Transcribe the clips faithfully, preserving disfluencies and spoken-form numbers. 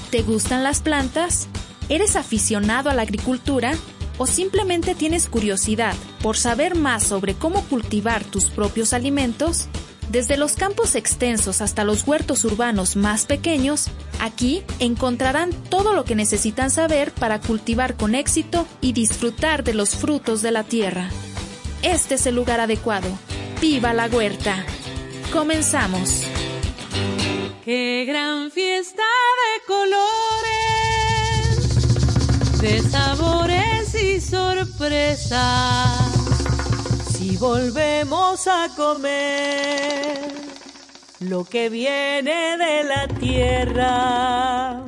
¿Te gustan las plantas? ¿Eres aficionado a la agricultura? ¿O simplemente tienes curiosidad por saber más sobre cómo cultivar tus propios alimentos? Desde los campos extensos hasta los huertos urbanos más pequeños, aquí encontrarán todo lo que necesitan saber para cultivar con éxito y disfrutar de los frutos de la tierra. Este es el lugar adecuado. ¡Viva la huerta! ¡Comenzamos! ¡Qué gran fiesta de colores, de sabores y sorpresas! Si volvemos a comer lo que viene de la tierra.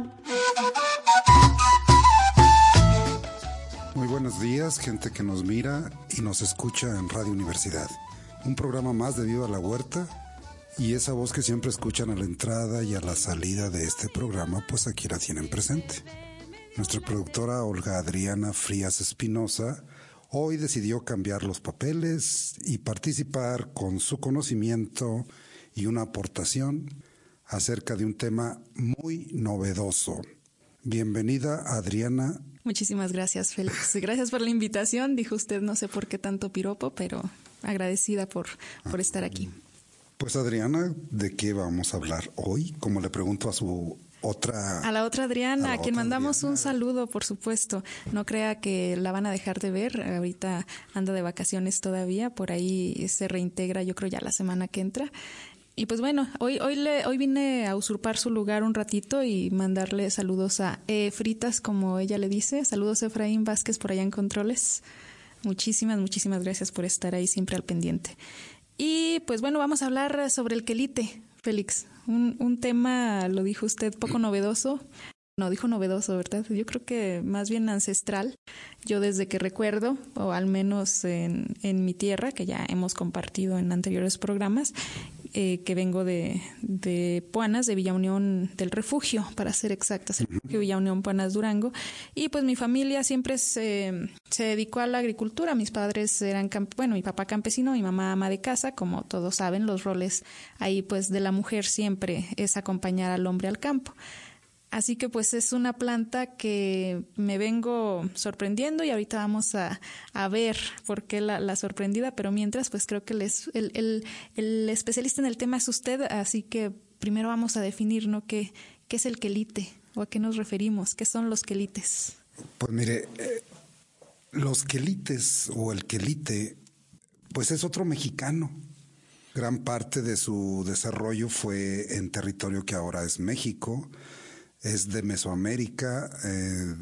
Muy buenos días, gente que nos mira y nos escucha en Radio Universidad. Un programa más de Viva la Huerta. Y esa voz que siempre escuchan a la entrada y a la salida de este programa, pues aquí la tienen presente. Nuestra productora Olga Adriana Frías Espinosa hoy decidió cambiar los papeles y participar con su conocimiento y una aportación acerca de un tema muy novedoso. Bienvenida, Adriana. Muchísimas gracias, Félix. Gracias por la invitación. Dijo usted, no sé por qué tanto piropo, pero agradecida por, por estar aquí. Pues Adriana, ¿de qué vamos a hablar hoy? Como le pregunto a su otra... A la otra Adriana, a, a quien mandamos Adriana. Un saludo, por supuesto. No crea que la van a dejar de ver. Ahorita anda de vacaciones todavía. Por ahí se reintegra, yo creo, ya la semana que entra. Y pues bueno, hoy hoy le hoy vine a usurpar su lugar un ratito y mandarle saludos a E. Fritas, como ella le dice. Saludos a Efraín Vázquez por allá en Controles. Muchísimas, muchísimas gracias por estar ahí siempre al pendiente. Y pues bueno, vamos a hablar sobre el quelite, Félix. Un, un tema, lo dijo usted, poco novedoso. No, dijo novedoso, ¿verdad? Yo creo que más bien ancestral. Yo desde que recuerdo, o al menos en, en mi tierra, que ya hemos compartido en anteriores programas, eh, que vengo de, de Puanas, de Villa Unión del Refugio, para ser exactas, el Refugio Villa Unión, Puanas, Durango. Y pues mi familia siempre se, se dedicó a la agricultura. Mis padres eran, camp- bueno, mi papá campesino, mi mamá ama de casa. Como todos saben, los roles ahí pues de la mujer siempre es acompañar al hombre al campo. Así que pues es una planta que me vengo sorprendiendo y ahorita vamos a, a ver por qué la, la sorprendida, pero mientras pues creo que les, el, el, el especialista en el tema es usted, así que primero vamos a definir, ¿no? ¿Qué, qué es el quelite o a qué nos referimos? ¿Qué son los quelites? Pues mire, eh, los quelites o el quelite, pues es otro mexicano. Gran parte de su desarrollo fue en territorio que ahora es México. Es de Mesoamérica, eh,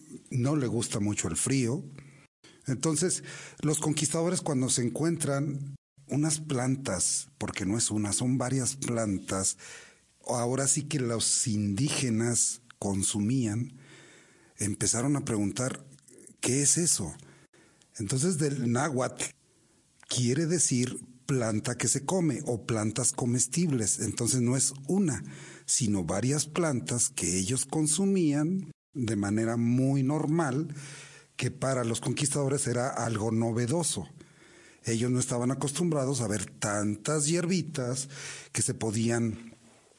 no le gusta mucho el frío. Entonces, los conquistadores cuando se encuentran unas plantas, porque no es una, son varias plantas, ahora sí que los indígenas consumían, empezaron a preguntar, ¿qué es eso? Entonces, del náhuatl quiere decir planta que se come o plantas comestibles. Entonces no es una, sino varias plantas que ellos consumían de manera muy normal, que para los conquistadores era algo novedoso. Ellos no estaban acostumbrados a ver tantas hierbitas que se podían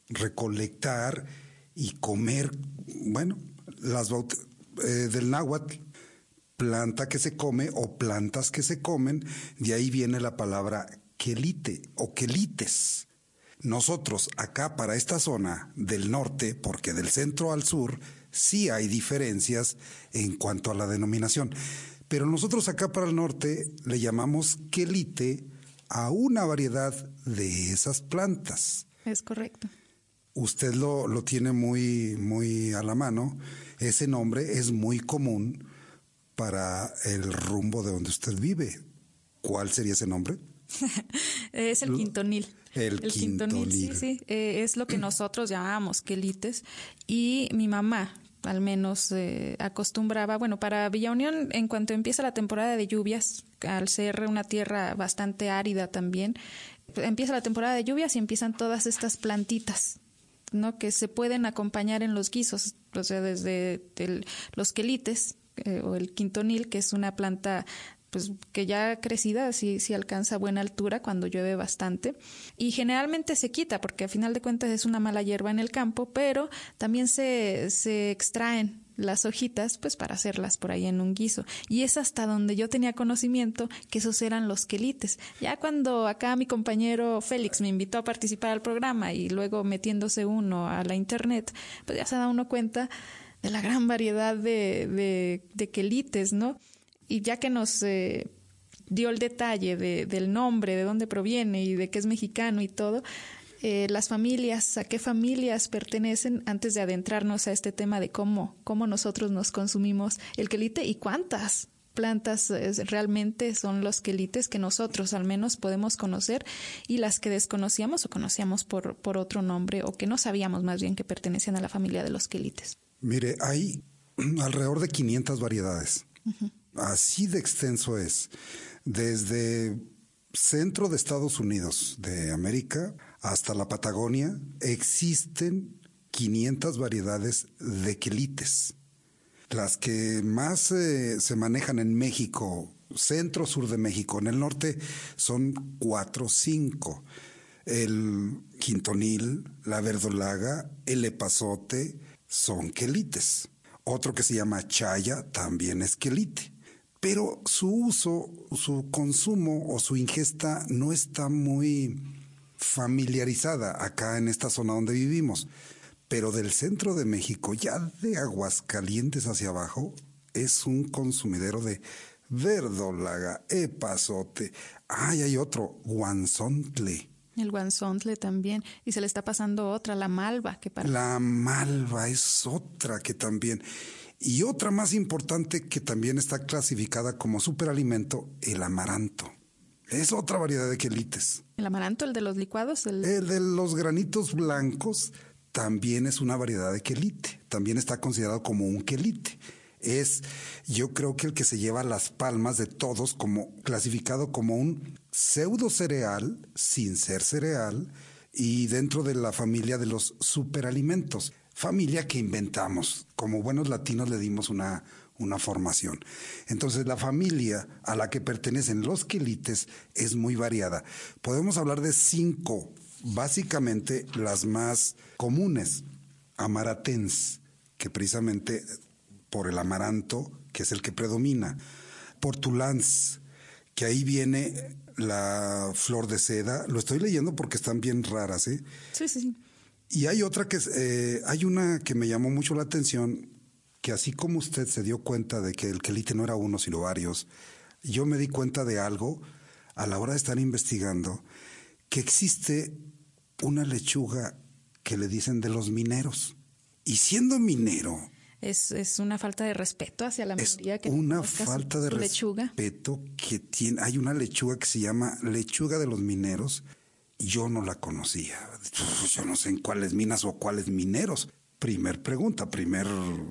recolectar y comer. Bueno, las baut- eh, del náhuatl, planta que se come o plantas que se comen, de ahí viene la palabra quelite o quelites. Nosotros acá para esta zona del norte, porque del centro al sur sí hay diferencias en cuanto a la denominación, pero nosotros acá para el norte le llamamos quelite a una variedad de esas plantas. Es correcto. Usted lo, lo tiene muy, muy a la mano. Ese nombre es muy común para el rumbo de donde usted vive. ¿Cuál sería ese nombre? Es el quintonil. El, el quintonil. quintonil, sí, sí. Eh, es lo que nosotros llamábamos quelites. Y mi mamá, al menos, eh, acostumbraba, bueno, para Villa Unión, en cuanto empieza la temporada de lluvias, al ser una tierra bastante árida también, empieza la temporada de lluvias y empiezan todas estas plantitas, ¿no? Que se pueden acompañar en los guisos, o sea, desde el, los quelites eh, o el quintonil, que es una planta pues que ya crecida sí, sí alcanza buena altura cuando llueve bastante y generalmente se quita porque a final de cuentas es una mala hierba en el campo, pero también se, se extraen las hojitas pues para hacerlas por ahí en un guiso y es hasta donde yo tenía conocimiento que esos eran los quelites. Ya cuando acá mi compañero Félix me invitó a participar al programa y luego metiéndose uno a la internet, pues ya se da uno cuenta de la gran variedad de, de, de quelites, ¿no? Y ya que nos eh, dio el detalle de, del nombre, de dónde proviene y de que es mexicano y todo, eh, las familias, a qué familias pertenecen, antes de adentrarnos a este tema de cómo, cómo nosotros nos consumimos el quelite y cuántas plantas eh, realmente son los quelites que nosotros al menos podemos conocer y las que desconocíamos o conocíamos por, por otro nombre o que no sabíamos más bien que pertenecían a la familia de los quelites. Mire, hay alrededor de quinientas variedades. Uh-huh. Así de extenso es. Desde centro de Estados Unidos, de América, hasta la Patagonia, existen quinientas variedades de quelites. Las que más eh, se manejan en México, centro, sur de México, en el norte son cuatro o cinco. El quintonil, la verdolaga, el epazote, son quelites. Otro que se llama chaya también es quelite. Pero su uso, su consumo o su ingesta no está muy familiarizada acá en esta zona donde vivimos. Pero del centro de México, ya de Aguascalientes hacia abajo, es un consumidero de verdolaga, epazote. Ay, hay otro, guanzontle. El guanzontle también. Y se le está pasando otra, la malva. Que para... La malva es otra que también. Y otra más importante que también está clasificada como superalimento, el amaranto. Es otra variedad de quelites. ¿El amaranto, el de los licuados? El, el de los granitos blancos también es una variedad de quelite. También está considerado como un quelite. Es, yo creo que el que se lleva las palmas de todos, como clasificado como un pseudo cereal, sin ser cereal, y dentro de la familia de los superalimentos. Familia que inventamos. Como buenos latinos le dimos una, una formación. Entonces la familia a la que pertenecen los quelites es muy variada. Podemos hablar de cinco, básicamente las más comunes. Amaratens, que precisamente por el amaranto, que es el que predomina. Portulans, que ahí viene la flor de seda. Lo estoy leyendo porque están bien raras, ¿eh? Sí, sí, sí. Y hay otra que, eh, hay una que me llamó mucho la atención, que así como usted se dio cuenta de que el quelite no era uno, sino varios, yo me di cuenta de algo a la hora de estar investigando, que existe una lechuga que le dicen de los mineros. Y siendo minero... Es, es una falta de respeto hacia la minoría. Es una falta de respeto que tiene. Hay una lechuga que se llama lechuga de los mineros. Yo no la conocía. Yo no sé en cuáles minas o cuáles mineros. Primer pregunta, primer...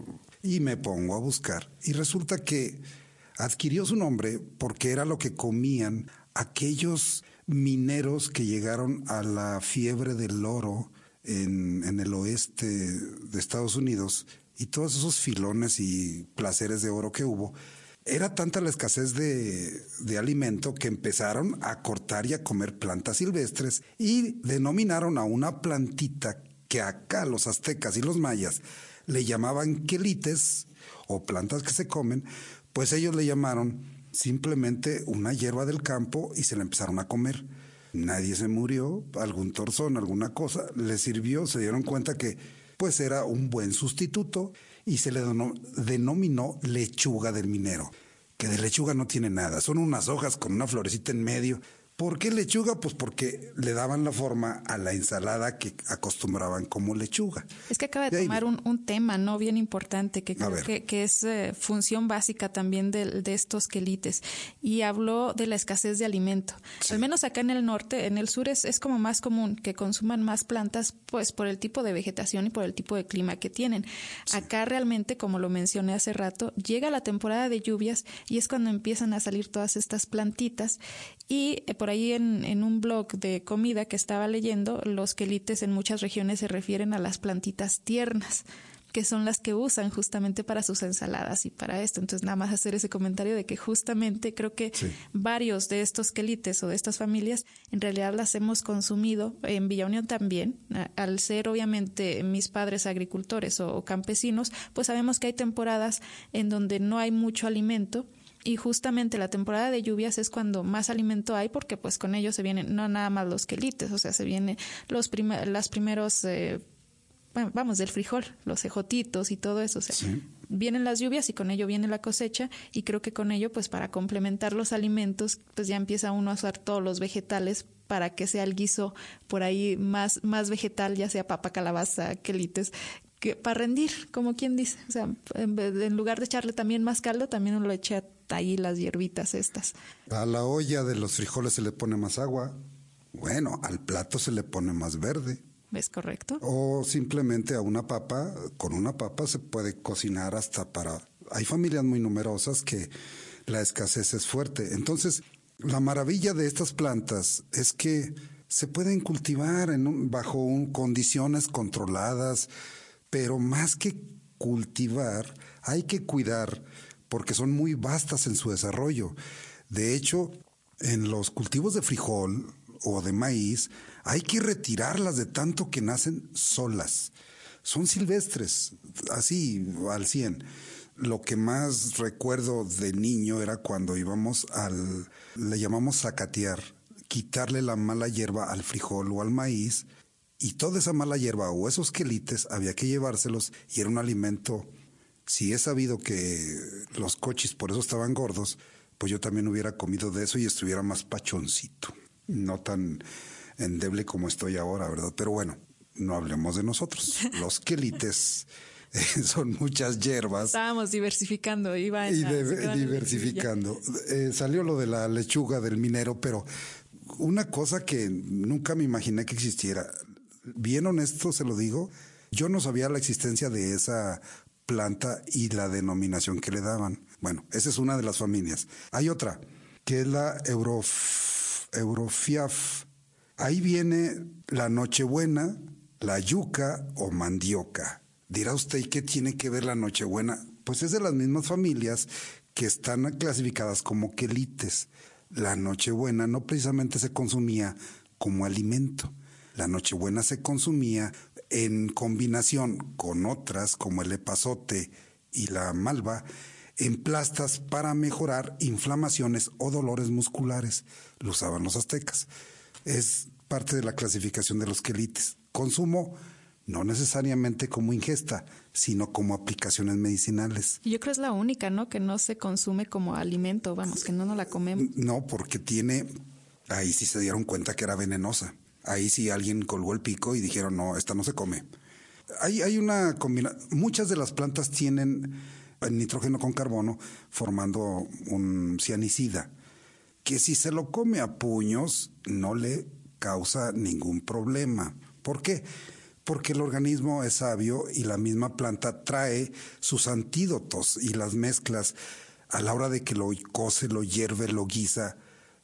Y me pongo a buscar. Y resulta que adquirió su nombre porque era lo que comían aquellos mineros que llegaron a la fiebre del oro en, en el oeste de Estados Unidos, y todos esos filones y placeres de oro que hubo. Era tanta la escasez de, de alimento que empezaron a cortar y a comer plantas silvestres y denominaron a una plantita que acá los aztecas y los mayas le llamaban quelites o plantas que se comen, pues ellos le llamaron simplemente una hierba del campo y se la empezaron a comer. Nadie se murió, algún torzón, alguna cosa, les sirvió, se dieron cuenta que pues era un buen sustituto y se le denominó lechuga del minero, que de lechuga no tiene nada, son unas hojas con una florecita en medio. ¿Por qué lechuga? Pues porque le daban la forma a la ensalada que acostumbraban como lechuga. Es que acaba de, de tomar un, un tema no bien importante que creo que, que es eh, función básica también de, de estos quelites, y habló de la escasez de alimento. Sí. Al menos acá en el norte, en el sur es, es como más común que consuman más plantas, pues por el tipo de vegetación y por el tipo de clima que tienen. Sí. Acá realmente, como lo mencioné hace rato, llega la temporada de lluvias y es cuando empiezan a salir todas estas plantitas. Y eh, por ahí en, en un blog de comida que estaba leyendo, los quelites en muchas regiones se refieren a las plantitas tiernas. que son las que usan justamente para sus ensaladas y para esto. Entonces, nada más hacer ese comentario de que justamente creo que sí. varios de estos quelites o de estas familias en realidad las hemos consumido en Villa Unión también. Al ser obviamente mis padres agricultores o, o campesinos, pues sabemos que hay temporadas en donde no hay mucho alimento. Y justamente la temporada de lluvias es cuando más alimento hay, porque pues con ellos se vienen no nada más los quelites, o sea, se vienen los primer, las primeros, eh, bueno, vamos, del frijol, los ejotitos y todo eso. O sea, sí. vienen las lluvias y con ello viene la cosecha, y creo que con ello, pues para complementar los alimentos, pues ya empieza uno a usar todos los vegetales para que sea el guiso por ahí más, más vegetal, ya sea papa, calabaza, quelites, que para rendir, como quien dice. O sea, en, en lugar de echarle también más caldo, también uno le echa ahí las hierbitas estas. A la olla de los frijoles se le pone más agua. Bueno, al plato se le pone más verde. ¿Es correcto? O simplemente a una papa, con una papa se puede cocinar hasta para... Hay familias muy numerosas que la escasez es fuerte. Entonces, la maravilla de estas plantas es que se pueden cultivar en un, bajo un, condiciones controladas, pero más que cultivar, hay que cuidar, porque son muy vastas en su desarrollo. De hecho, en los cultivos de frijol o de maíz, hay que retirarlas de tanto que nacen solas. Son silvestres, así al cien. Lo que más recuerdo de niño era cuando íbamos al, le llamamos zacatear, quitarle la mala hierba al frijol o al maíz, y toda esa mala hierba o esos quelites había que llevárselos, y era un alimento. Si he sabido que los cochis por eso estaban gordos, pues yo también hubiera comido de eso y estuviera más pachoncito, no tan endeble como estoy ahora, ¿verdad? Pero bueno, no hablemos de nosotros. Los quelites eh, son muchas hierbas. Estábamos diversificando, iba en y de, diversificando. Eh, salió lo de la lechuga del minero, pero una cosa que nunca me imaginé que existiera. Bien honesto se lo digo, yo no sabía la existencia de esa planta y la denominación que le daban. Bueno, esa es una de las familias. Hay otra, que es la Eurof, Eurofiaf. Ahí viene la Nochebuena, la yuca o mandioca. Dirá usted, ¿y qué tiene que ver la Nochebuena? Pues es de las mismas familias que están clasificadas como quelites. La Nochebuena no precisamente se consumía como alimento. La Nochebuena se consumía en combinación con otras como el epazote y la malva, en plastas para mejorar inflamaciones o dolores musculares. Lo usaban los aztecas. Es parte de la clasificación de los quelites. Consumo no necesariamente como ingesta, sino como aplicaciones medicinales. Yo creo que es la única, ¿no?, que no se consume como alimento, vamos, que no nos la comemos. No, porque tiene, ahí sí se dieron cuenta que era venenosa. Ahí sí alguien colgó el pico y dijeron, no, esta no se come. Hay, hay una combinación. Muchas de las plantas tienen nitrógeno con carbono formando un cianicida, que si se lo come a puños no le causa ningún problema. ¿Por qué? Porque el organismo es sabio y la misma planta trae sus antídotos y las mezclas a la hora de que lo cose, lo hierve, lo guisa,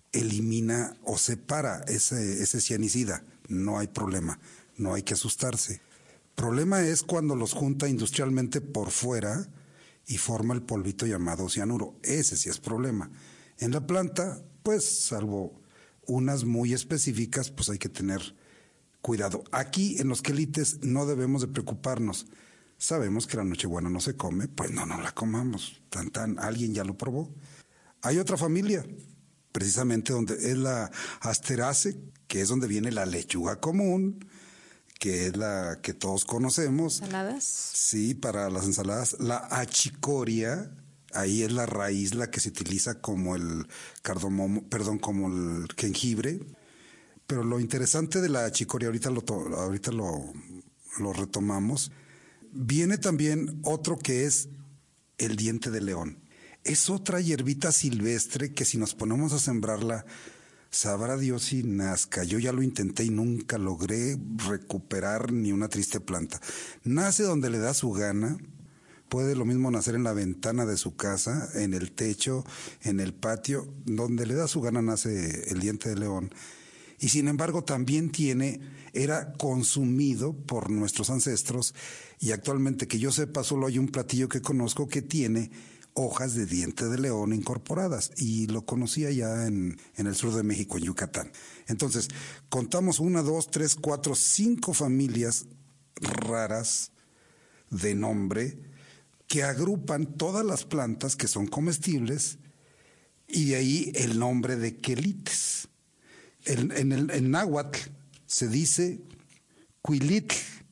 elimina o separa ese, ese cianicida. No hay problema, no hay que asustarse. Problema es cuando los junta industrialmente por fuera y forma el polvito llamado cianuro. Ese sí es problema. En la planta, pues, salvo unas muy específicas, pues hay que tener cuidado. Aquí en los quelites no debemos de preocuparnos. Sabemos que la Nochebuena no se come, pues no, no la comamos. Tan, tan, alguien ya lo probó. Hay otra familia, precisamente donde es la Asteraceae, que es donde viene la lechuga común, que es la que todos conocemos. ¿Ensaladas? Sí, para las ensaladas. La achicoria, ahí es la raíz, la que se utiliza como el cardamomo, perdón, como el jengibre. Pero lo interesante de la achicoria, ahorita lo, ahorita lo, lo retomamos, viene también otro que es el diente de león. Es otra hierbita silvestre que si nos ponemos a sembrarla, sabrá Dios si nazca. Yo ya lo intenté y nunca logré recuperar ni una triste planta. Nace donde le da su gana. Puede lo mismo nacer en la ventana de su casa, en el techo, en el patio. Donde le da su gana nace el diente de león. y sin embargo también tiene, era consumido por nuestros ancestros, y actualmente que yo sepa solo hay un platillo que conozco que tiene hojas de diente de león incorporadas, y lo conocía ya en, en el sur de México, en Yucatán. Entonces, contamos una, dos, tres, cuatro, cinco familias raras de nombre que agrupan todas las plantas que son comestibles, y de ahí el nombre de quelites. En, en el en náhuatl se dice cuilitl,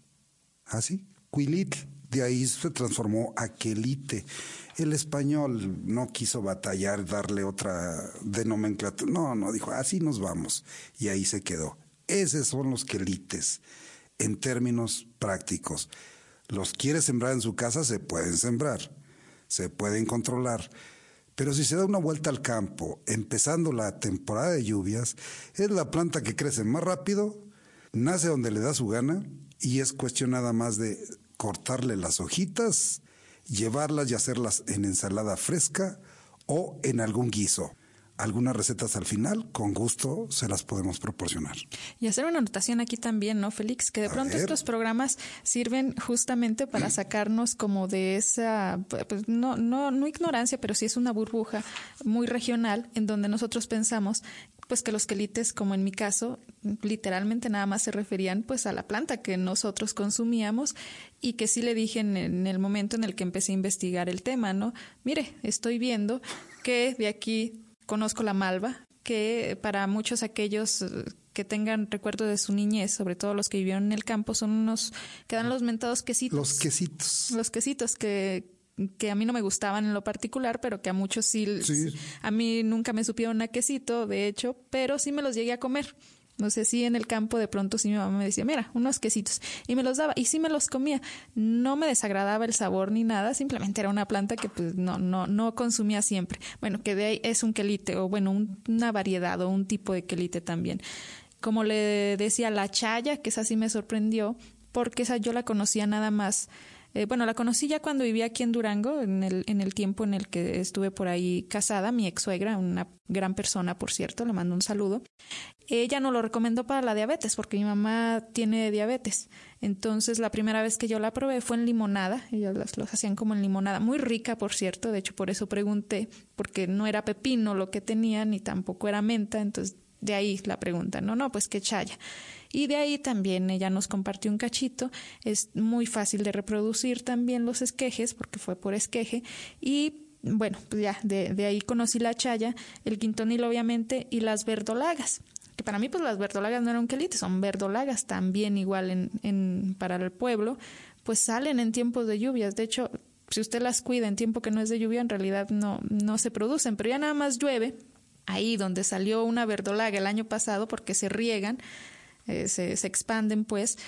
así, cuilitl, de ahí se transformó a quelite. El español no quiso batallar, darle otra de nomenclatura, no, no, dijo, así nos vamos, y ahí se quedó. Esos son los quelites, en términos prácticos. Los quiere sembrar en su casa, se pueden sembrar, se pueden controlar. Pero si se da una vuelta al campo, empezando la temporada de lluvias, es la planta que crece más rápido, nace donde le da su gana, y es cuestión nada más de cortarle las hojitas, llevarlas y hacerlas en ensalada fresca o en algún guiso. Algunas recetas al final, con gusto, se las podemos proporcionar. Y hacer una anotación aquí también, ¿no, Félix? Que de A pronto ver. estos programas sirven justamente para sacarnos como de esa, pues no, no, no ignorancia, pero sí es una burbuja muy regional en donde nosotros pensamos pues que los quelites, como en mi caso, literalmente nada más se referían pues a la planta que nosotros consumíamos, y que sí le dije en, en el momento en el que empecé a investigar el tema, ¿no? Mire, estoy viendo que de aquí conozco la malva, que para muchos aquellos que tengan recuerdo de su niñez, sobre todo los que vivieron en el campo, son unos, que dan los mentados quesitos. Los quesitos. Los quesitos que, que a mí no me gustaban en lo particular, pero que a muchos sí, Sí. A mí nunca me supieron a quesito, de hecho, pero sí me los llegué a comer. No sé si en el campo de pronto sí mi mamá me decía, mira, unos quesitos, y me los daba, y sí me los comía. No me desagradaba el sabor ni nada, simplemente era una planta que pues no, no, no consumía siempre. Bueno, que de ahí es un quelite, o bueno, un, una variedad o un tipo de quelite también. Como le decía, la chaya, que esa sí me sorprendió, porque esa yo la conocía nada más. Eh, bueno, la conocí ya cuando vivía aquí en Durango, en el, en el tiempo en el que estuve por ahí casada. Mi ex suegra, una gran persona, por cierto, le mando un saludo. Ella nos lo recomendó para la diabetes, porque mi mamá tiene diabetes. Entonces, la primera vez que yo la probé fue en limonada. Ellos los, los hacían como en limonada. Muy rica, por cierto. De hecho, por eso pregunté, porque no era pepino lo que tenía, ni tampoco era menta. Entonces, de ahí la pregunta. No, no, pues qué chaya. Y de ahí también ella nos compartió un cachito. Es muy fácil de reproducir también los esquejes, porque fue por esqueje. Y bueno, pues ya de, de ahí conocí la chaya, el quintonil obviamente, y las verdolagas. Que para mí pues las verdolagas no eran quelites, son verdolagas también igual en, en para el pueblo, pues salen en tiempos de lluvias. De hecho, si usted las cuida en tiempo que no es de lluvia, en realidad no, no se producen, pero ya nada más llueve. Ahí donde salió una verdolaga el año pasado, porque se riegan, eh, se, se expanden pues,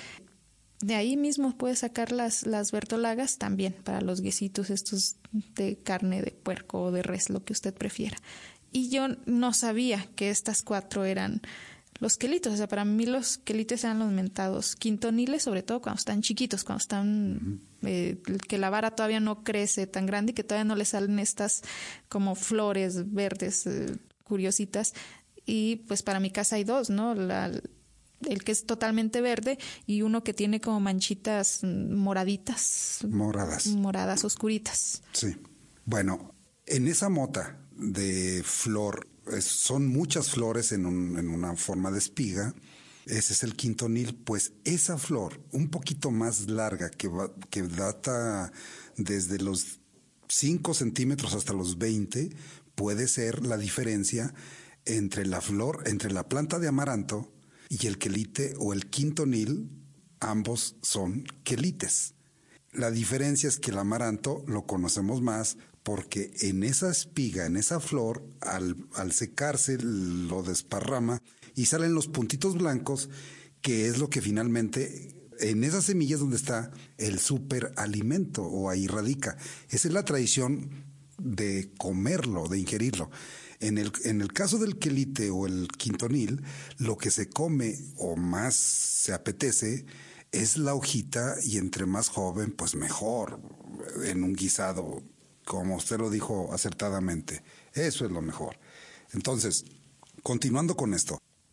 de ahí mismo puede sacar las, las verdolagas también para los guisitos estos de carne de puerco o de res, lo que usted prefiera. Y yo no sabía que estas cuatro eran los quelitos. O sea, para mí los quelites eran los mentados quintoniles, sobre todo cuando están chiquitos, cuando están, eh, que la vara todavía no crece tan grande y que todavía no le salen estas como flores verdes eh, curiositas. Y pues para mi casa hay dos, ¿no? La, el que es totalmente verde y uno que tiene como manchitas moraditas. Moradas. Moradas oscuritas. Sí. Bueno, en esa mota de flor, es, son muchas flores en, un, en una forma de espiga. Ese es el quintonil. Pues esa flor, un poquito más larga, que, va, que data desde los cinco centímetros hasta los veinte, puede ser la diferencia entre la flor, entre la planta de amaranto y el quelite o el quintonil. Ambos son quelites. La diferencia es que el amaranto lo conocemos más porque en esa espiga, en esa flor, al, al secarse lo desparrama y salen los puntitos blancos, que es lo que finalmente, en esas semillas donde está el superalimento, o ahí radica. Esa es la tradición de comerlo, de ingerirlo. En el, en el caso del quelite o el quintonil, lo que se come o más se apetece es la hojita, y entre más joven, pues mejor, en un guisado, como usted lo dijo acertadamente. Eso es lo mejor. Entonces, continuando con esto,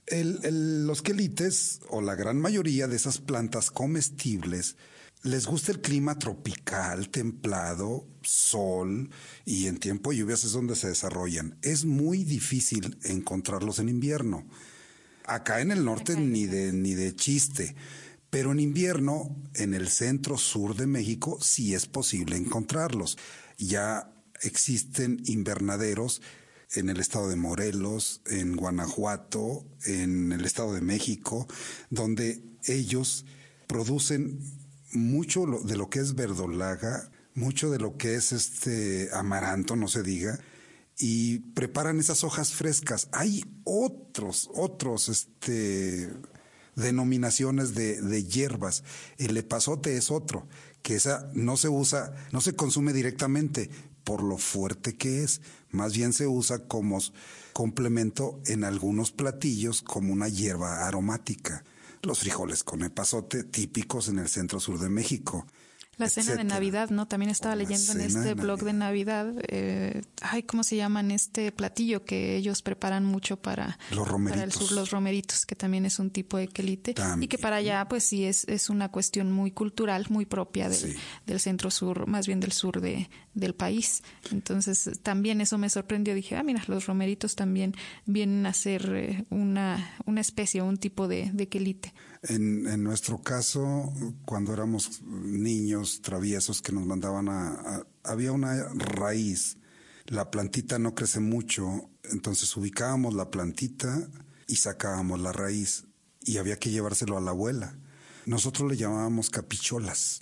El, el, los quelites, o la gran mayoría de esas plantas comestibles, les gusta el clima tropical, templado, sol, y en tiempo de lluvias es donde se desarrollan. Es muy difícil encontrarlos en invierno. Acá en el norte ni de, ni de chiste, pero en invierno, en el centro sur de México, sí es posible encontrarlos. Ya existen invernaderos en el estado de Morelos, en Guanajuato, en el estado de México, donde ellos producen mucho de lo que es verdolaga, mucho de lo que es este amaranto, no se diga, y preparan esas hojas frescas. Hay otros, otros, este, denominaciones de, de hierbas. El epazote es otro, que esa no se usa, no se consume directamente por lo fuerte que es, más bien se usa como complemento en algunos platillos como una hierba aromática. Los frijoles con epazote, típicos en el centro sur de México. La cena etcétera. de Navidad, ¿no? También estaba leyendo en este blog de Navidad, eh, ay, ¿cómo se llaman este platillo que ellos preparan mucho para, los romeritos. para el sur? Los romeritos, que también es un tipo de quelite. También. Y que para allá, pues sí, es, es una cuestión muy cultural, muy propia del, sí. del centro sur, más bien del sur de, del país. Entonces, también eso me sorprendió. Dije, ah, mira, los romeritos también vienen a ser eh, una, una especie, un tipo de, de quelite. En, en nuestro caso, cuando éramos niños traviesos que nos mandaban a, a... había una raíz, la plantita no crece mucho, entonces ubicábamos la plantita y sacábamos la raíz y había que llevárselo a la abuela. Nosotros le llamábamos capicholas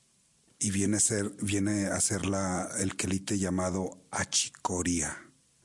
y viene a ser, viene a ser la, el quelite llamado achicoria,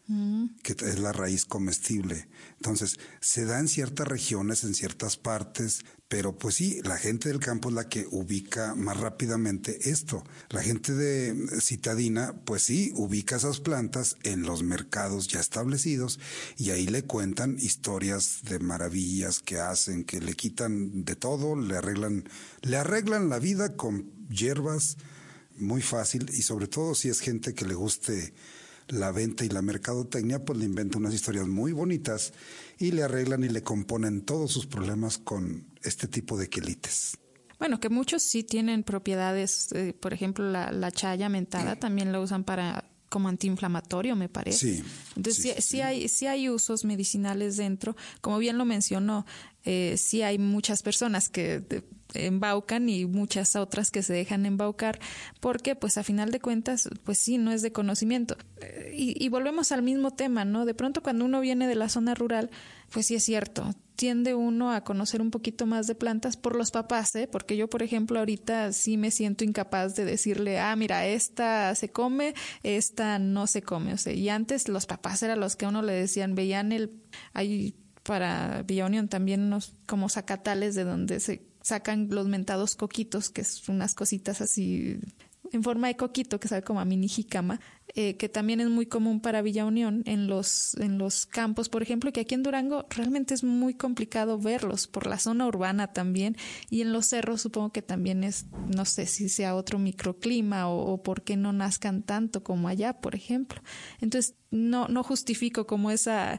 que es la raíz comestible. Entonces, se da en ciertas regiones, en ciertas partes, pero pues sí, la gente del campo es la que ubica más rápidamente esto. La gente de citadina, pues sí, ubica esas plantas en los mercados ya establecidos y ahí le cuentan historias de maravillas que hacen, que le quitan de todo, le arreglan, le arreglan la vida con hierbas muy fácil, y sobre todo si es gente que le guste la venta y la mercadotecnia, pues le inventa unas historias muy bonitas y le arreglan y le componen todos sus problemas con este tipo de quelites. Bueno, que muchos sí tienen propiedades, eh, por ejemplo, la, la chaya mentada, sí. también la usan para como antiinflamatorio, me parece. Sí. Entonces, sí, sí, sí, sí. hay sí hay usos medicinales dentro. Como bien lo mencionó, eh, sí hay muchas personas que de, embaucan y muchas otras que se dejan embaucar, porque pues a final de cuentas, pues sí, no es de conocimiento. Y, y volvemos al mismo tema, ¿no? De pronto cuando uno viene de la zona rural, pues sí es cierto, tiende uno a conocer un poquito más de plantas por los papás, ¿eh? Porque yo, por ejemplo, ahorita sí me siento incapaz de decirle, ah, mira, esta se come, esta no se come. O sea, y antes los papás eran los que a uno le decían, veían el, hay para Villa Unión también unos como zacatales de donde se sacan los mentados coquitos, que es unas cositas así en forma de coquito que sabe como a mini jícama, eh, que también es muy común para Villa Unión en los en los campos, por ejemplo, que aquí en Durango realmente es muy complicado verlos por la zona urbana también, y en los cerros supongo que también es, no sé si sea otro microclima o, o por qué no nazcan tanto como allá, por ejemplo. Entonces no no justifico como esa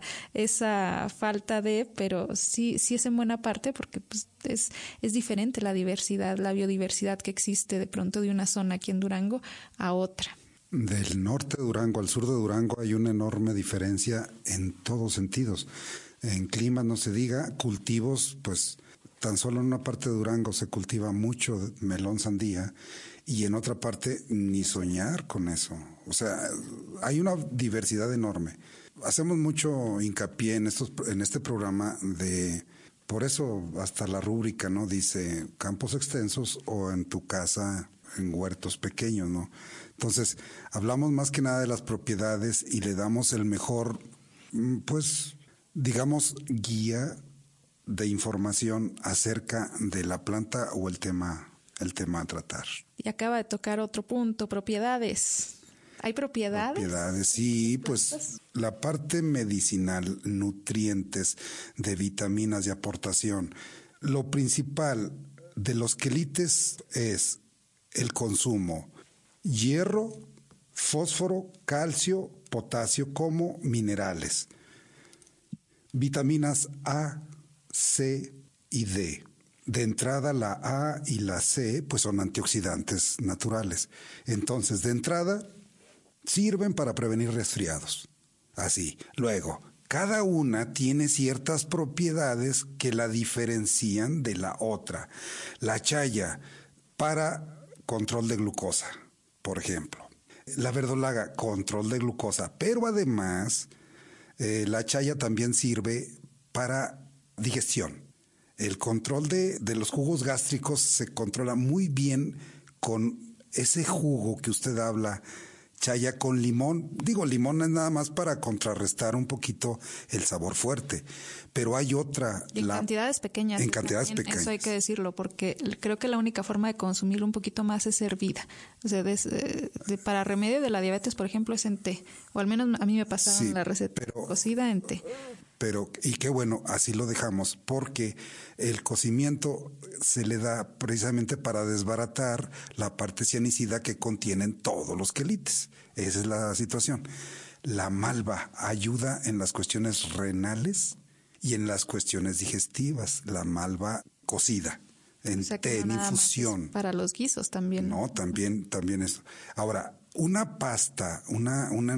esa falta de, pero sí sí es en buena parte porque pues es es diferente la diversidad, la biodiversidad que existe de pronto de una zona aquí en Durango a otra. Del norte de Durango al sur de Durango hay una enorme diferencia en todos sentidos. En clima no se diga, cultivos, pues tan solo en una parte de Durango se cultiva mucho melón sandía y en otra parte ni soñar con eso. O sea, hay una diversidad enorme. Hacemos mucho hincapié en estos en este programa de, por eso hasta la rúbrica, ¿no? Dice campos extensos o en tu casa en huertos pequeños, ¿no? Entonces, hablamos más que nada de las propiedades y le damos el mejor, pues, digamos, guía de información acerca de la planta o el tema, el tema a tratar. Y acaba de tocar otro punto, propiedades. ¿Hay propiedades? Propiedades, sí, pues la parte medicinal, nutrientes, de vitaminas, de aportación. Lo principal de los quelites es el consumo: hierro, fósforo, calcio, potasio como minerales. vitaminas A, C y D. De entrada, la A y la C pues son antioxidantes naturales. Entonces, de entrada, sirven para prevenir resfriados. Así. Luego, cada una tiene ciertas propiedades que la diferencian de la otra. La chaya para control de glucosa, por ejemplo. La verdolaga, control de glucosa. Pero además, eh, la chaya también sirve para digestión. El control de, de los jugos gástricos se controla muy bien con ese jugo que usted habla, chaya con limón. Digo, limón es nada más para contrarrestar un poquito el sabor fuerte, pero hay otra. Y en la, cantidades pequeñas. En cantidades también, pequeñas. Eso hay que decirlo, porque creo que la única forma de consumirlo un poquito más es hervida. O sea, de, de, para remedio de la diabetes, por ejemplo, es en té. O al menos a mí me pasaron sí, la receta pero, cocida en té. Pero, y qué bueno, así lo dejamos, porque el cocimiento se le da precisamente para desbaratar la parte cianicida que contienen todos los quelites. Esa es la situación. La malva ayuda en las cuestiones renales y en las cuestiones digestivas. La malva cocida, en o sea, té, no en infusión. Para los guisos también. No, también, también eso. Ahora, una pasta, una, una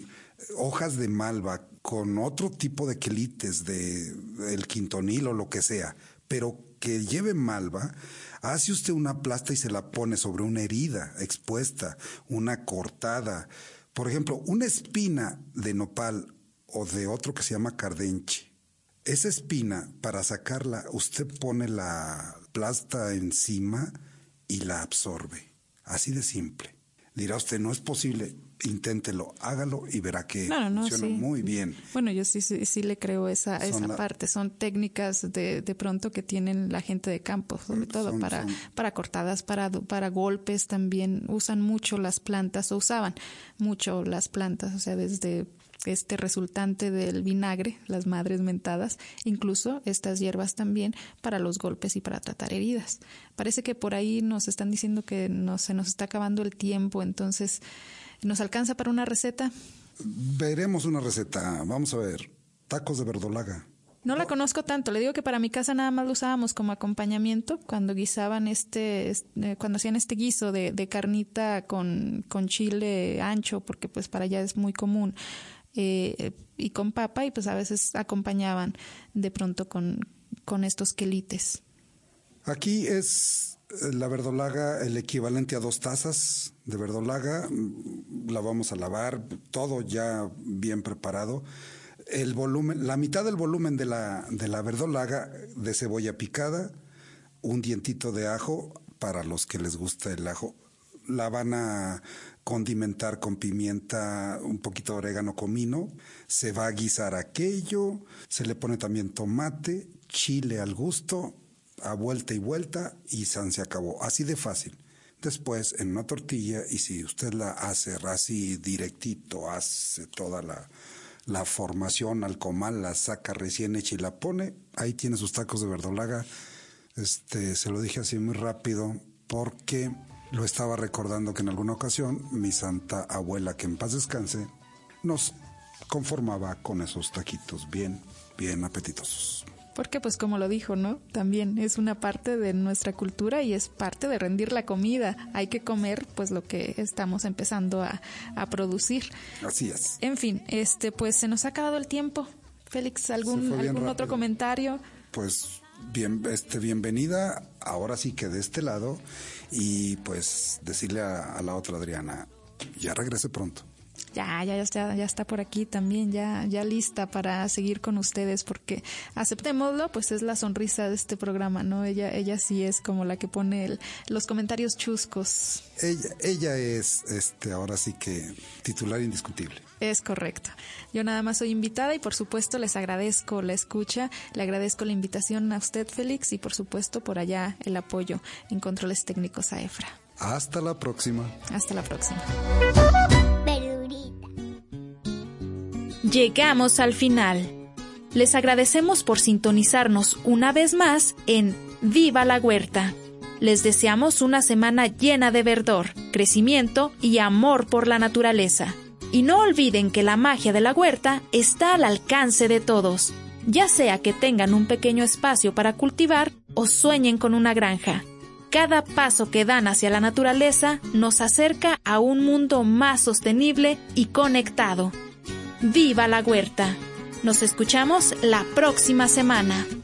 hojas de malva con otro tipo de quelites, de, de el quintonil o lo que sea, pero que lleve malva, hace usted una plasta y se la pone sobre una herida expuesta, una cortada. Por ejemplo, una espina de nopal o de otro que se llama cardenche. Esa espina, para sacarla, usted pone la plasta encima y la absorbe. Así de simple. Dirá usted, no es posible. Inténtelo, hágalo y verá que no, no, funciona sí. muy bien. Bueno, yo sí, sí, sí le creo esa, esa la, parte. Son técnicas de, de pronto que tienen la gente de campo, sobre todo son, para, son. para cortadas, para, para golpes también. Usan mucho las plantas, o usaban mucho las plantas, o sea, desde este resultante del vinagre, las madres mentadas, incluso estas hierbas también para los golpes y para tratar heridas. Parece que por ahí nos están diciendo que no, se nos está acabando el tiempo, entonces... ¿Nos alcanza para una receta? Veremos una receta. Vamos a ver. Tacos de verdolaga. No la conozco tanto. Le digo que para mi casa nada más lo usábamos como acompañamiento cuando guisaban este, este cuando hacían este guiso de, de carnita con, con chile ancho, porque pues para allá es muy común, eh, y con papa, y pues a veces acompañaban de pronto con, con estos quelites. Aquí es la verdolaga el equivalente a dos tazas de verdolaga. La vamos a lavar, todo ya bien preparado. El volumen, la mitad del volumen de la, de la verdolaga de cebolla picada, un dientito de ajo para los que les gusta el ajo. La van a condimentar con pimienta, un poquito de orégano, comino. Se va a guisar aquello, se le pone también tomate, chile al gusto, a vuelta y vuelta, y san se acabó. Así de fácil. Después, en una tortilla, y si usted la hace así directito, hace toda la, la formación al comal, la saca recién hecha y la pone, ahí tiene sus tacos de verdolaga. Este, se lo dije así muy rápido, porque lo estaba recordando que en alguna ocasión mi santa abuela, que en paz descanse, nos conformaba con esos taquitos bien, bien apetitosos. Porque pues como lo dijo, ¿no? También es una parte de nuestra cultura y es parte de rendir la comida. Hay que comer pues lo que estamos empezando a, a producir. Así es. En fin, este pues se nos ha acabado el tiempo. Félix, ¿algún, algún otro comentario? Pues bien, este, bienvenida, ahora sí que de este lado, y pues decirle a, a la otra Adriana, ya regrese pronto. Ya, ya, ya está, ya está por aquí también, ya, ya lista para seguir con ustedes, porque aceptémoslo, pues es la sonrisa de este programa, ¿no? Ella, ella sí es como la que pone el, los comentarios chuscos. Ella, ella es, este, ahora sí que titular indiscutible. Es correcto. Yo nada más soy invitada y por supuesto les agradezco la escucha, le agradezco la invitación a usted, Félix, y por supuesto por allá el apoyo en controles técnicos a Efra. Hasta la próxima. Hasta la próxima. Llegamos al final. Les agradecemos por sintonizarnos una vez más en Viva la Huerta. Les deseamos una semana llena de verdor, crecimiento y amor por la naturaleza. Y no olviden que la magia de la huerta está al alcance de todos. ya sea que tengan un pequeño espacio para cultivar o sueñen con una granja. Cada paso que dan hacia la naturaleza nos acerca a un mundo más sostenible y conectado. ¡Viva la huerta! Nos escuchamos la próxima semana.